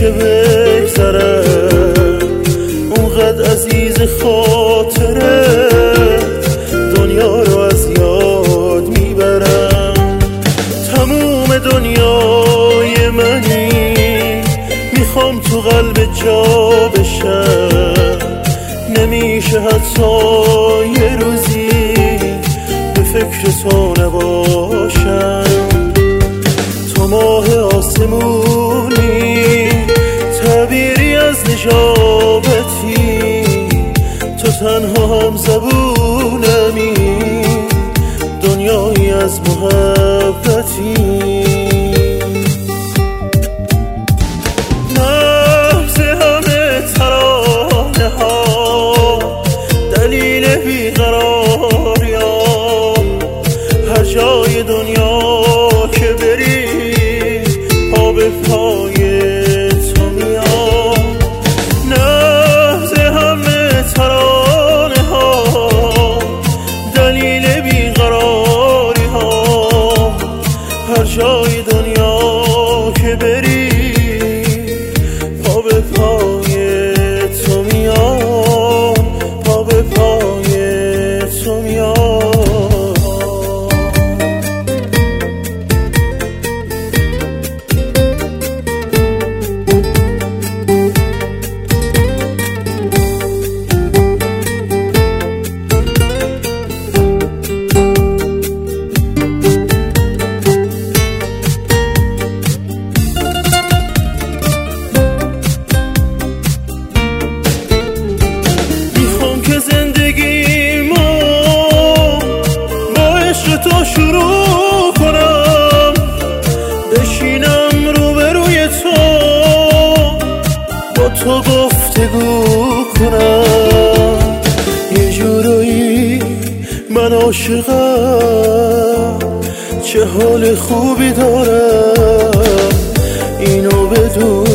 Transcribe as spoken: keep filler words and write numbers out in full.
نمیشه بگذرم، اونقدر عزیز خاطرت دنیا رو از یاد میبرم. تموم دنیای منی، میخوام تو قلب جا بشم، نمیشه حتی یه روزی به فکر تو نباشم. تو ماه آسمونی، تعبیری از نجابتی، تو تنها هم زبونمی، دنیایی از محبتی. نبض همه ترانه ها، دلیل بیقراری ها، هر جای دنیا که بری پا به پای تو میام. نبض همه ترانه ها، دلیل بیقراری ها، هر جای دنیا که بری پا به پای تو میام، پا به پای تو میام. تو شروع کنم، بشینم روبروی تو، با تو گفتگو کنم. یه جورایی من عاشقم، چه حال خوبی دارم، اینو بدون